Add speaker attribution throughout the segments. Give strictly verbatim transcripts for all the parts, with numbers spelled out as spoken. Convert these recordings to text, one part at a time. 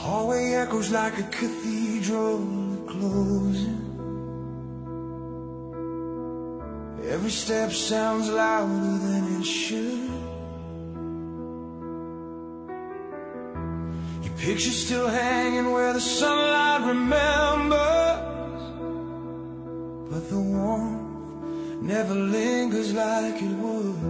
Speaker 1: hallway echoes like a cathedral closing. Every step sounds louder than it should. Your picture's still hanging where the sunlight remembers, but the warmth never lingers like it would.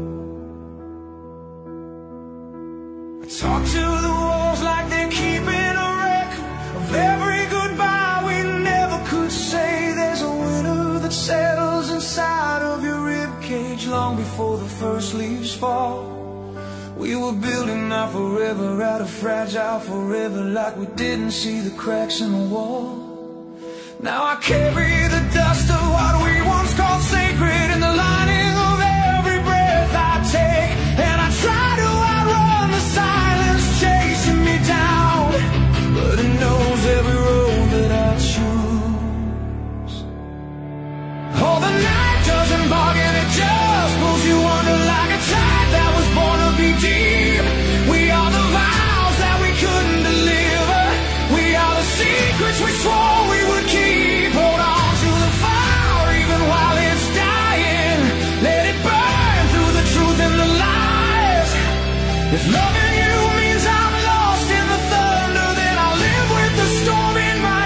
Speaker 1: I talk to the walls like they're keeping a record of every goodbye we never could say. There's a winter that settles inside of your ribcage long before the first leaves fall. We were building our forever out of fragile forever, like we didn't see the cracks in the wall. Now I carry the dust of what we once called sacred in the lining of every breath I take, and I try to outrun the silence chasing me down, but it knows every road that I choose. Oh, the night doesn't bargain, it just pulls you under like a tide that was born to be deep. We are the vows that we couldn't deliver. We are the secrets we swore we would keep. Hold on to the fire even while it's dying. Let it burn through the truth and the lies. If loving you means I'm lost in the thunder, then I'll live with the storm in my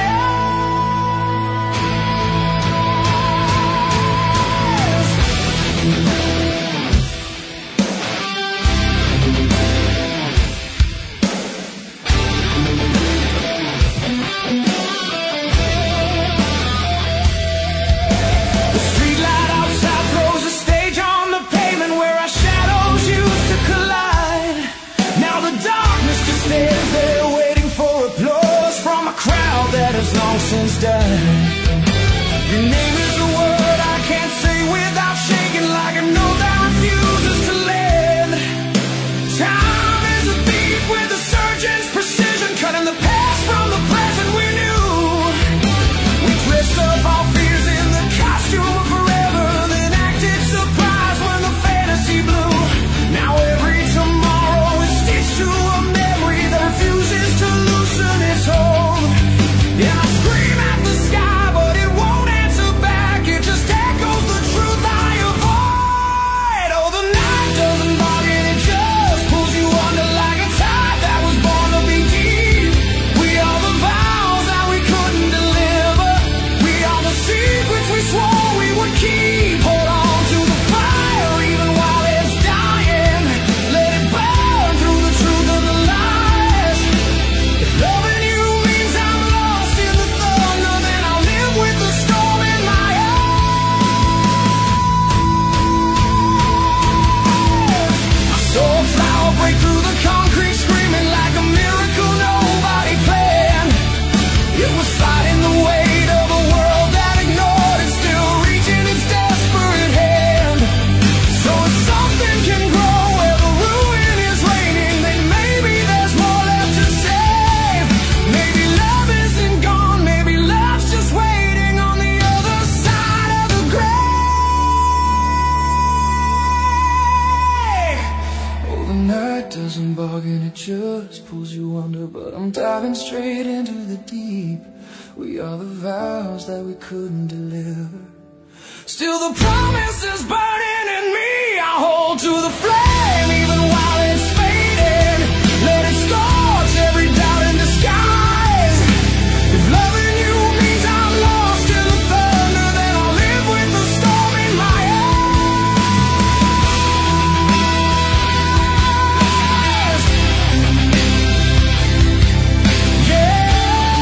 Speaker 1: eyes. The streetlight outside throws a stage on the pavement where our shadows used to collide. Now the darkness just stays there waiting for applause from a crowd that has long since died. Your name is a word I can't say without shaking like a note that refuses to land. Time is a thief with a surgeon's precision, cutting the past from the present we knew. We dressed up our fears in the costume of forever, then acted surprised when the fantasy blew. Now every tomorrow is stitched to a memory that refuses to loosen its hold. And I scream at the sky, but it won't answer back. It just echoes the truth I avoid. Oh, the night doesn't bargain, it just pulls you under like a tide that was born to be deep. We are the vows that we couldn't deliver. We are the secrets we swore we would keep. Hold on to the fire even while it's dying. Let it burn through the truth and the lies. If loving you means I'm lost in the thunder, then I'll live with the storm in my eyes. I saw a flower break through the concrete, screaming like a miracle nobody planned. It was fighting the weight of a world that ignored it, still reaching its desperate hand. So if something can grow where the ruin is raining, then maybe there's more left to save. Maybe love isn't gone, maybe love's just waiting on the other side of the grave. Oh, the night doesn't bargain, it just pulls you under, but I'm diving straight into the deep. We are the vows that we couldn't deliver. Still the promise is burning in me. I hold to the flame even while it's fading. Let it scorch every doubt in disguise. If loving you means I'm lost in the thunder, then I'll live with the storm in my eyes. Yeah,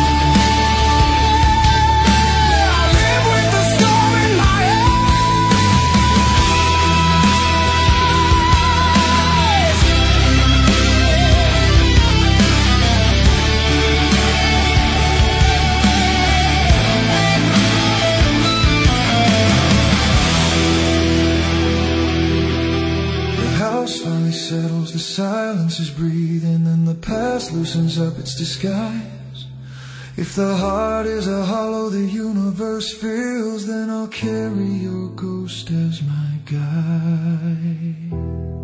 Speaker 1: I'll live with the storm in my eyes. The house finally settles, the silence is breathing, and the past loosens up its disguise. If the heart is a hollow the universe fills, then I'll carry your ghost as my guide.